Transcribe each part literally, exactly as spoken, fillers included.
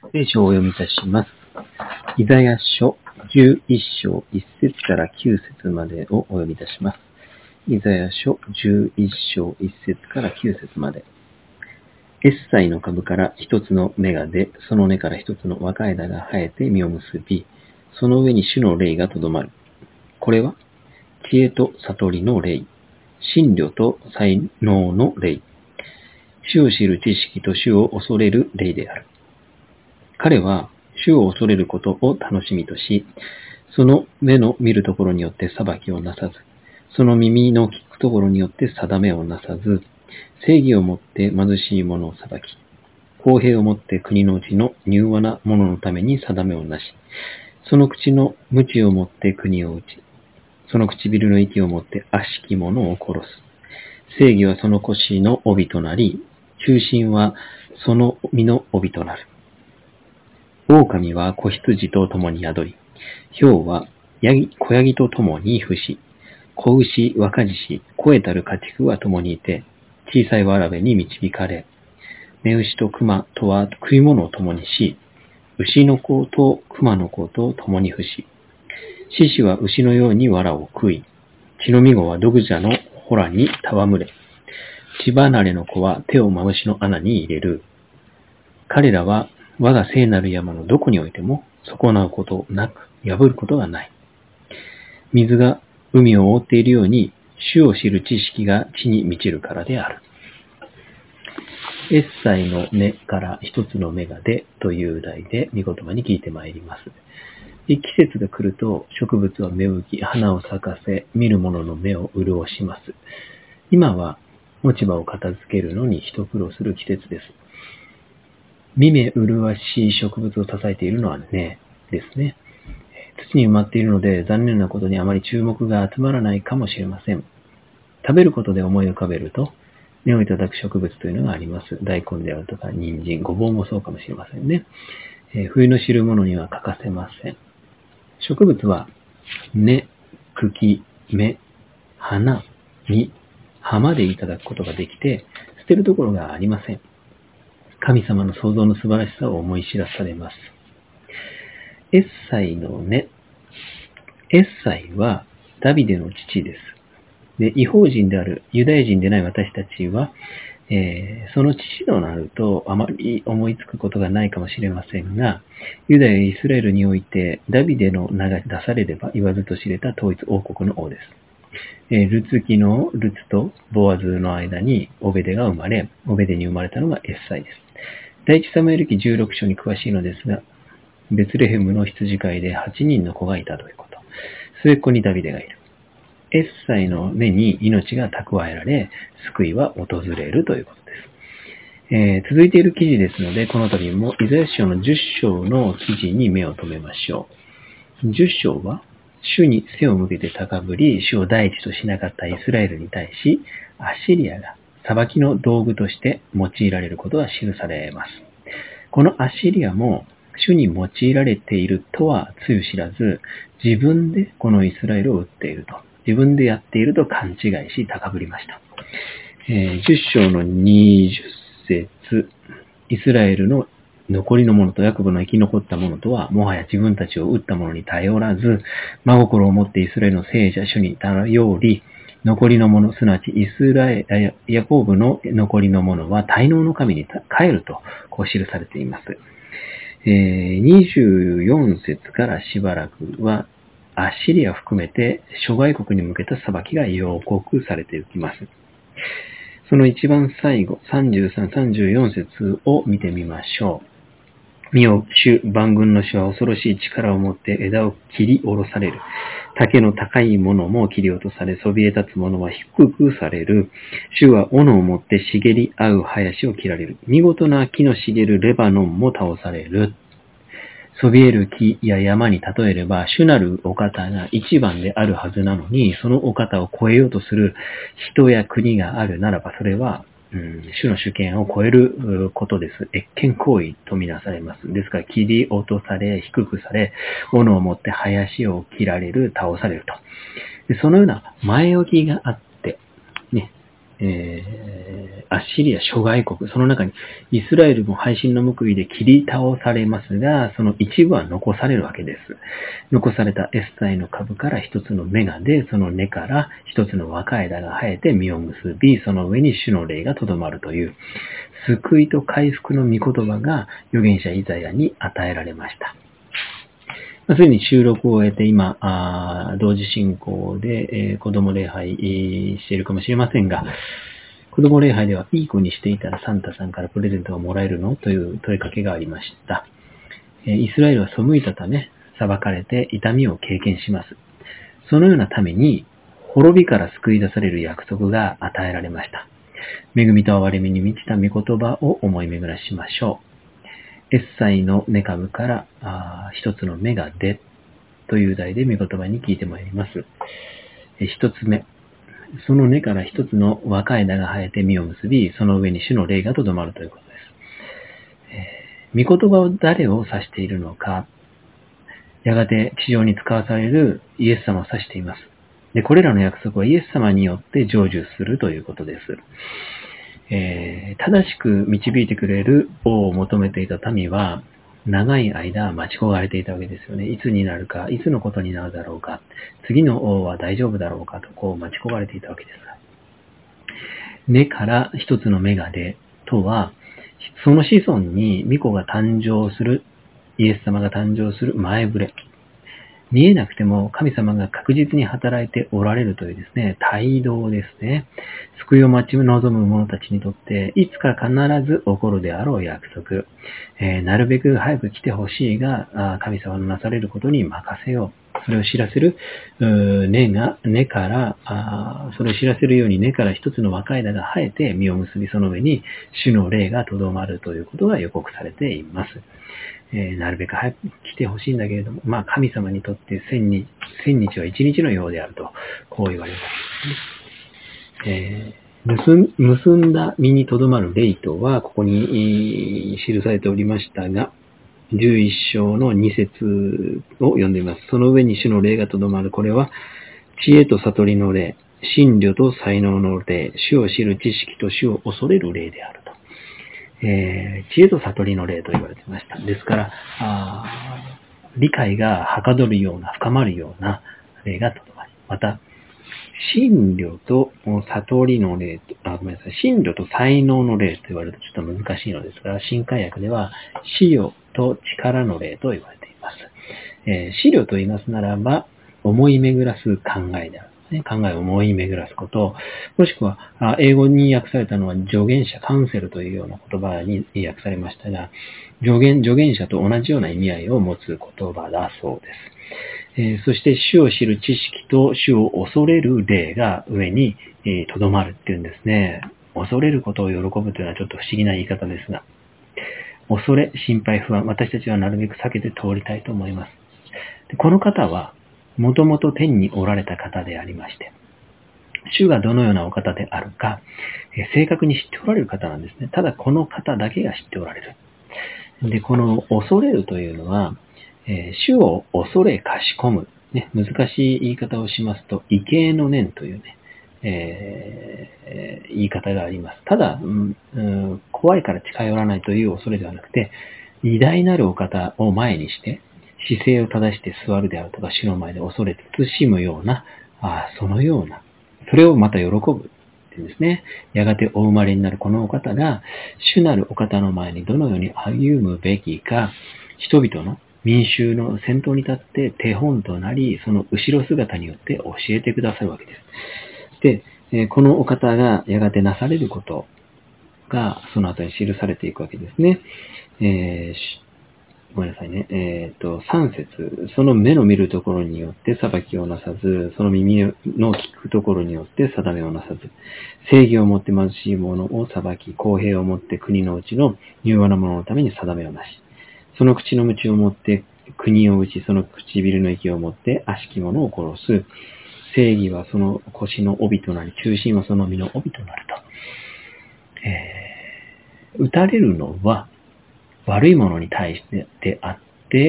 聖書をお読みいたします。イザヤ書じゅういっ章いち節からきゅう節までをお読みいたします。イザヤ書じゅういっ章いち節からきゅう節まで。エッサイの株から一つの芽が出、その根から一つの若枝が生えて実を結び、その上に主の霊がとどまる。これは、知恵と悟りの霊、真理と才能の霊、主を知る知識と主を恐れる霊である。彼は主を恐れることを楽しみとし、その目の見るところによって裁きをなさず、その耳の聞くところによって定めをなさず、正義をもって貧しい者を裁き、公平をもって国のうちの柔和な者のために定めをなし、その口の鞭をもって国を打ち、その唇の息をもって悪しき者を殺す。正義はその腰の帯となり、忠心はその身の帯となる。狼は子羊と共に宿り、豹はヤギ子ヤギと共に伏し、子牛、若獅子、肥えたる家畜は共にいて、小さいわらべに導かれ、目牛と熊とは食い物を共にし、牛の子と熊の子と共に伏し、獅子は牛のように藁を食い、血のみ子は毒蛇のホラに戯れ、血離れの子は手をマムシの穴に入れる。彼らは我が聖なる山のどこにおいても損なうことなく破ることがない。水が海を覆っているように主を知る知識が地に満ちるからである。エッサイの根から一つの芽が出という題で御言葉に聞いてまいります。季節が来ると植物は芽吹き、花を咲かせ、見る者の目を潤します。今は落ち葉を片付けるのに一苦労する季節です。見目麗しい植物を支えているのは根ですね。土に埋まっているので残念なことにあまり注目が集まらないかもしれません。食べることで思い浮かべると、根をいただく植物というのがあります。大根であるとか人参、ごぼうもそうかもしれませんね。えー、冬の汁物には欠かせません。植物は根、茎、芽、花、実、葉までいただくことができて、捨てるところがありません。神様の創造の素晴らしさを思い知らされます。エッサイの根。エッサイはダビデの父です。で、異邦人であるユダヤ人でない私たちは、えー、その父となるとあまり思いつくことがないかもしれませんが、ユダヤイスラエルにおいてダビデの名が出されれば言わずと知れた統一王国の王です。えー、ルツキのルツとボアズの間にオベデが生まれ、オベデに生まれたのがエッサイです。第一サムエル記じゅうろく章に詳しいのですが、ベツレヘムの羊飼いではちにんの子がいたということ。末っ子にダビデがいる。エッサイの根に命が蓄えられ、救いは訪れるということです。えー、続いている記事ですので、この度もイザヤ書のじゅっ章の記事に目を留めましょう。じゅっ章は、主に背を向けて高ぶり、主を第一としなかったイスラエルに対し、アッシリアが裁きの道具として用いられることが記されます。このアッシリアも、主に用いられているとはつゆ知らず、自分でこのイスラエルを撃っていると。自分でやっていると勘違いし高ぶりました。えー、じゅっ章のにじゅっ節、イスラエルの残りの者とヤコブの生き残った者とは、もはや自分たちを撃った者に頼らず、真心を持ってイスラエルの聖者主に頼り、残りの者、すなわちイスラエル、ヤコブの残りの者は滞納の神に帰ると、こう記されています。えー、にじゅうよん節からしばらくは、アッシリアを含めて諸外国に向けた裁きが予告されていきます。その一番最後、さんじゅうさん、さんじゅうよん節を見てみましょう。見よ、主、万軍の主は恐ろしい力を持って枝を切り下ろされる。竹の高いものも切り落とされ、そびえ立つものは低くされる。主は斧を持って茂り合う林を切られる。見事な木の茂るレバノンも倒される。そびえる木や山に例えれば、主なるお方が一番であるはずなのに、そのお方を超えようとする人や国があるならば、それは、うん、主の主権を超えることです。越権行為とみなされます。ですから、切り落とされ、低くされ、斧を持って林を切られる、倒されると。でそのような前置きがあって、ね、 えー、アッシリア諸外国、その中にイスラエルも背信の報いで切り倒されますが、その一部は残されるわけです。残されたエスタイの株から一つの芽が出、その根から一つの若枝が生えて実を結び、その上に主の霊がとどまるという、救いと回復の御言葉が預言者イザヤに与えられました。すでに収録を終えて今、あ同時進行で、えー、子供礼拝、えー、しているかもしれませんが、子供礼拝ではいい子にしていたらサンタさんからプレゼントがもらえるのという問いかけがありました。えー、イスラエルは背いたため、裁かれて痛みを経験します。そのようなために、滅びから救い出される約束が与えられました。恵みと憐れみに満ちた御言葉を思い巡らしましょう。エッサイの根株からあ一つの芽が出という題で御言葉に聞いてまいります。え一つ目、その根から一つの若い枝が生えて実を結び、その上に主の霊がとどまるということです。えー、御言葉を誰を指しているのか、やがて地上に使わされるイエス様を指しています。で、これらの約束はイエス様によって成就するということです。えー、正しく導いてくれる王を求めていた民は、長い間待ち焦がれていたわけですよね。いつになるか、いつのことになるだろうか、次の王は大丈夫だろうかと、こう待ち焦がれていたわけです。根から一つの芽が出とは、その子孫に御子が誕生する、イエス様が誕生する前触れ。見えなくても神様が確実に働いておられるというですね、帯同ですね。救いを待ち望む者たちにとって、いつか必ず起こるであろう約束。えー、なるべく早く来てほしいが、神様のなされることに任せよう。それを知らせる根が、根から、あそれを知らせるように根から一つの若い枝が生えて実を結び、その上に主の霊がとどまるということが予告されています。えー、なるべく早く来てほしいんだけれども、まあ神様にとって千日、千日は一日のようであると、こう言われるわけですね。えー、結んだ身にとどまる霊とは、ここに記されておりましたが、じゅういっ章のに節を読んでいます。その上に主の霊がとどまる。これは、知恵と悟りの霊、真理と才能の霊、主を知る知識と主を恐れる霊であると。えー、知恵と悟りの霊と言われていました。ですから、あ理解がはかどるような、深まるような霊がとどまる。また、真理と悟りの霊、あ、ごめんなさい、真理と才能の霊と言われるとちょっと難しいのですが、新海訳では、資料と力の霊と言われています。えー、資料と言いますならば、思い巡らす考えである。ね、考えを思い巡らすこと、もしくは、英語に訳されたのは助言者、カウンセルというような言葉に訳されましたが、助言、助言者と同じような意味合いを持つ言葉だそうです。えー、そして、主を知る知識と主を恐れる霊が上にとどまるっていうんですね。恐れることを喜ぶというのはちょっと不思議な言い方ですが、恐れ、心配、不安、私たちはなるべく避けて通りたいと思います。でこの方は、もともと天におられた方でありまして、主がどのようなお方であるか、え正確に知っておられる方なんですね。ただこの方だけが知っておられる。で、この恐れるというのは、えー、主を恐れかしこむ、ね、難しい言い方をしますと、畏敬の念というね、えー、言い方があります。ただ、うんうん、怖いから近寄らないという恐れではなくて、偉大なるお方を前にして、姿勢を正して座るであるとか、主の前で恐れ慎むような、あそのような、それをまた喜ぶっていうんですね。やがてお生まれになるこのお方が、主なるお方の前にどのように歩むべきか、人々の民衆の先頭に立って手本となり、その後ろ姿によって教えてくださるわけです。で、このお方がやがてなされることが、その後に記されていくわけですね。えーごめんなさいね。えっと、さん節。その目の見るところによって裁きをなさず、その耳の聞くところによって定めをなさず、正義をもって貧しい者を裁き、公平をもって国のうちの柔和な者のために定めをなし、その口の鞭をもって国を打ち、その唇の息をもって悪しき者を殺す。正義はその腰の帯となり、中心はその身の帯となると。えー、打たれるのは、悪いものに対してであって、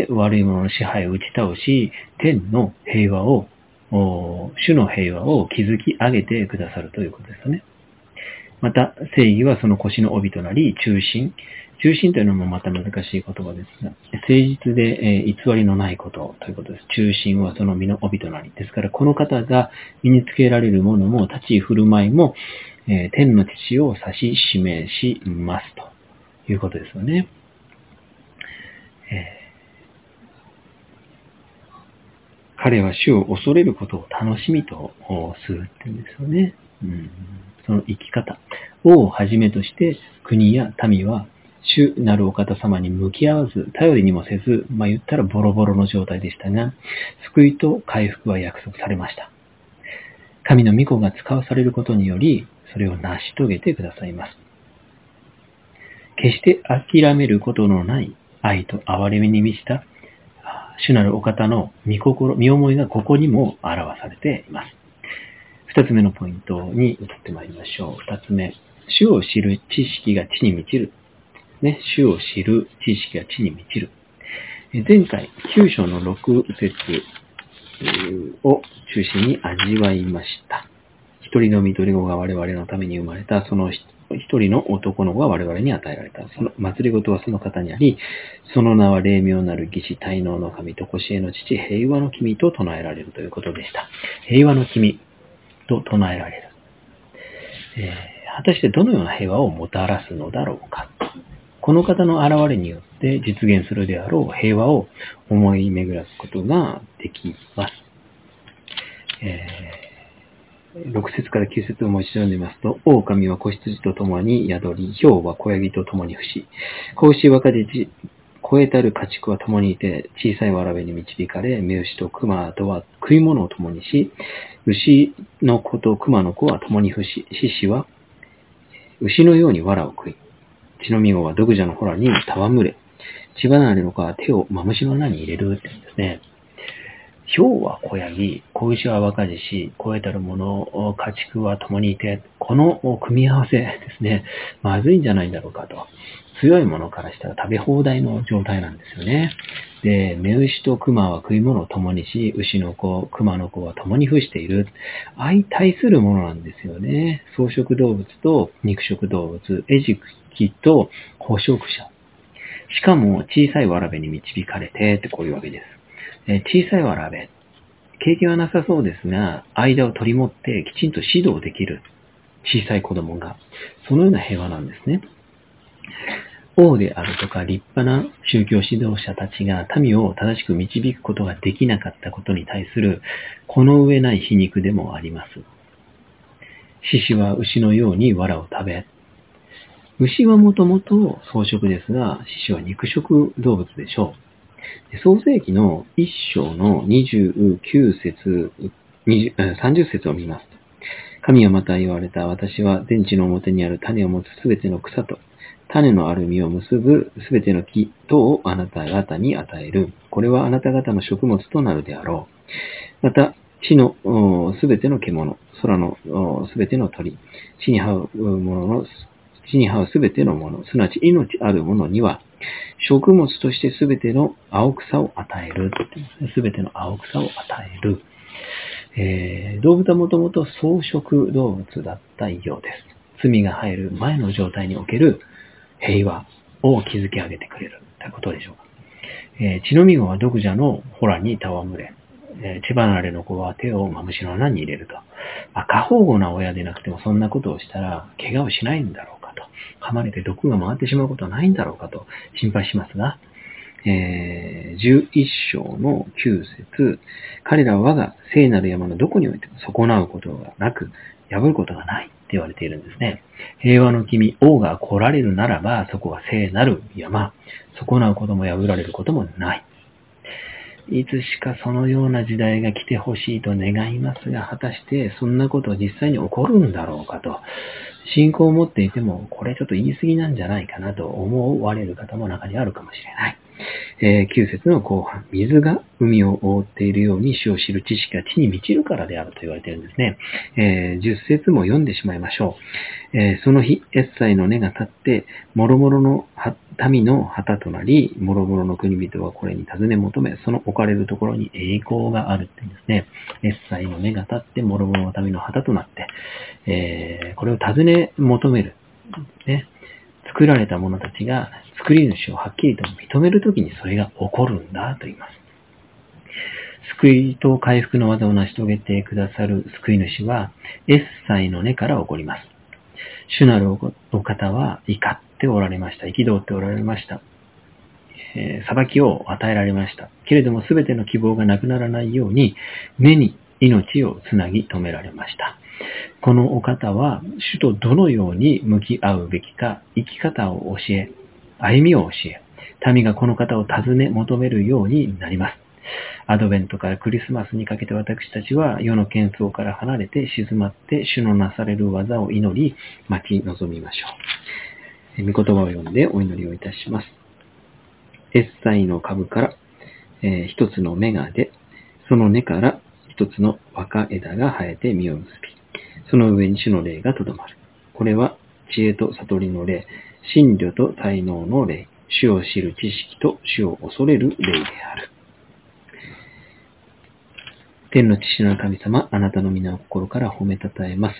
悪いものの支配を打ち倒し、天の平和を、主の平和を築き上げてくださるということですよね。 また、正義はその腰の帯となり、中心。中心というのもまた難しい言葉ですが、誠実で、えー、偽りのないことということです。中心はその身の帯となり。ですから、この方が身につけられるものも、立ち振る舞いも、えー、天の父を指し示しますということですよね。えー、彼は主を恐れることを楽しみとするっていうんですよね。うん、その生き方をはじめとして、国や民は主なるお方様に向き合わず、頼りにもせず、まあ言ったらボロボロの状態でしたが、救いと回復は約束されました。神の御子が使わされることにより、それを成し遂げてくださいます。決して諦めることのない愛と憐れみに満ちた主なるお方の御心、御思いがここにも表されています。二つ目のポイントに移ってまいりましょう。二つ目、主を知る知識が地に満ちる。ね、主を知る知識が地に満ちる。前回、きゅう章のろく節を中心に味わいました。一人の御鳥子が我々のために生まれた、その一人の男の子が我々に与えられた。その祭りごとはその方にあり、その名は霊妙なる義士、大能の神、常しえの父、平和の君と唱えられるということでした。平和の君と唱えられる。えー、果たしてどのような平和をもたらすのだろうか。この方の現れによって実現するであろう平和を思い巡らすことができます。えー、ろく節からきゅう節をもう一度読んでみますと、狼は子羊と共に宿り、豹は子ヤギと共に伏し、子牛若獅超えたる家畜は共にいて、小さいわらべに導かれ、目牛と熊とは食い物を共にし、牛の子と熊の子は共に伏し、獅子は牛のように藁を食い、血のみ子は毒蛇のホラに戯れ、血離れの子は手をマムシの穴に入れるって言うんですね。豹は子ヤギ、子牛は若獅子、超えたる者、家畜は共にいて、この組み合わせですね、まずいんじゃないだろうかと。強いものからしたら食べ放題の状態なんですよね。で、目牛と熊は食い物を共にし、牛の子、熊の子は共に伏している。相対するものなんですよね。草食動物と肉食動物、餌食と捕食者。しかも小さいわらべに導かれてってこういうわけです。え小さいわらべ。経験はなさそうですが、間を取り持ってきちんと指導できる小さい子供が、そのような平和なんですね。王であるとか立派な宗教指導者たちが民を正しく導くことができなかったことに対するこの上ない皮肉でもあります。獅子は牛のように藁を食べ、牛はもともと草食ですが、獅子は肉食動物でしょう。創世記の一章のにじゅうきゅう節、さんじゅう節を見ますと、神はまた言われた。私は天地の表にある種を持つすべての草と、種のある実を結ぶすべての木等をあなた方に与える。これはあなた方の食物となるであろう。また、地のすべての獣、空のすべての鳥、地に這うものの、地に這うすべてのもの、すなわち命あるものには、食物としてすべての青草を与える。すべての青草を与える。えー、動物はもともと草食動物だったようです。罪が入る前の状態における平和を築き上げてくれるということでしょうか。えー、血のみ子は毒蛇のホラに戯れ、えー、血離れの子は手をマムシの穴に入れると。まあ、過保護な親でなくてもそんなことをしたら怪我をしないんだろうかと。噛まれて毒が回ってしまうことはないんだろうかと心配しますが、えー、じゅういっ章のきゅう節、彼らは我が聖なる山のどこにおいても損なうことがなく、破ることがないって言われているんですね。平和の君、王が来られるならば、そこは聖なる山。損なうことも破られることもない。いつしかそのような時代が来てほしいと願いますが、果たしてそんなこと実際に起こるんだろうかと。信仰を持っていても、これちょっと言い過ぎなんじゃないかなと思われる方も中にあるかもしれない。 えー、きゅう節の後半、水が海を覆っているように主を知る知識が地に満ちるからであると言われているんですね。えー、じゅっ節も読んでしまいましょう。えー、その日、エッサイの根が立って、諸々の民の旗となり、諸々の国々はこれに尋ね求め、その置かれるところに栄光があるって言うんですね。エッサイの根が立って、諸々の民の旗となって、えー、これを尋ね求める。ね。作られた者たちが作り主をはっきりと認めるときにそれが起こるんだと言います。救いと回復の技を成し遂げてくださる救い主は、エッサイの根から起こります。主なるお方は怒っておられました。憤っておられました。えー、裁きを与えられました。けれども、すべての希望がなくならないように、根に命をつなぎ止められました。このお方は、主とどのように向き合うべきか、生き方を教え、歩みを教え、民がこの方を尋ね求めるようになります。アドベントからクリスマスにかけて私たちは世の喧騒から離れて静まって主のなされる技を祈り、待ち望みましょう。御言葉を読んでお祈りをいたします。エッサイの株から、えー、一つの芽が出、その根から一つの若枝が生えて実を結び、その上に主の霊がとどまる。これは知恵と悟りの霊、真理と才能の霊、主を知る知識と主を恐れる霊である。天の父なる神様、あなたの皆を心から褒めたたえます。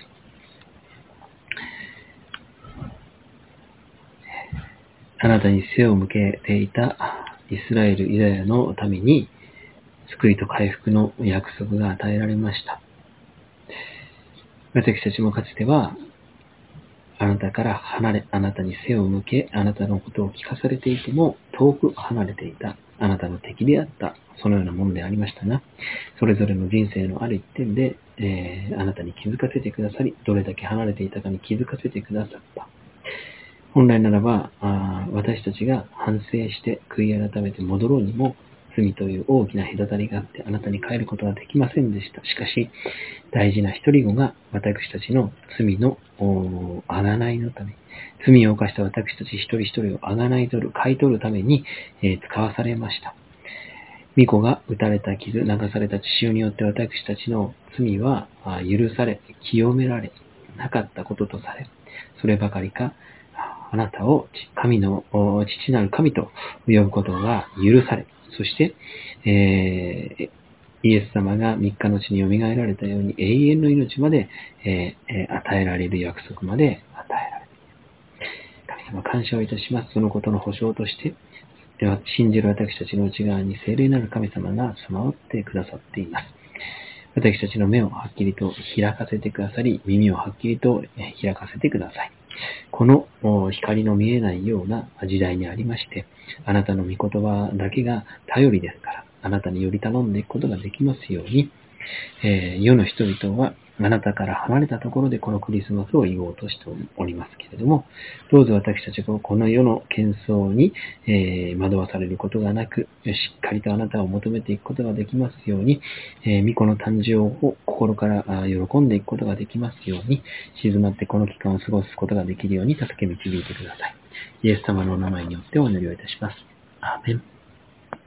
あなたに背を向けていたイスラエル、ユダヤの民に救いと回復の約束が与えられました。私たちもかつてはあなたから離れ、あなたに背を向け、あなたのことを聞かされていても遠く離れていた、あなたの敵であった、そのようなものでありましたが、それぞれの人生のある一点で、えー、あなたに気づかせてくださり、どれだけ離れていたかに気づかせてくださった。本来ならば、あ私たちが反省して悔い改めて戻ろうにも、罪という大きな隔たりがあってあなたに帰ることはできませんでした。しかし、大事な一人子が私たちの罪のあがないのため、罪を犯した私たち一人一人をあがない取る、買い取るために、えー、使わされました。御子が打たれた傷、流された血潮によって私たちの罪は許され、清められなかったこととされ、そればかりか、あなたを神の父なる神と呼ぶことが許され、そして、えー、イエス様が三日の地によみがえられたように永遠の命まで、えー、与えられる約束まで与えられる。神様、感謝をいたします。そのことの保証として、信じる私たちの内側に聖霊なる神様が住まわってくださっています。私たちの目をはっきりと開かせてくださり、耳をはっきりと開かせてください。この光の見えないような時代にありまして、あなたの御言葉だけが頼りですから、あなたにより頼んでいくことができますように、えー、世の人々はあなたから離れたところでこのクリスマスを言おうとしておりますけれども、どうぞ私たちがこの世の喧騒に、えー、惑わされることがなく、しっかりとあなたを求めていくことができますように、えー、御子の誕生を心から喜んでいくことができますように、静まってこの期間を過ごすことができるように助け導いてください。イエス様のお名前によってお祈りをいたします。アーメン。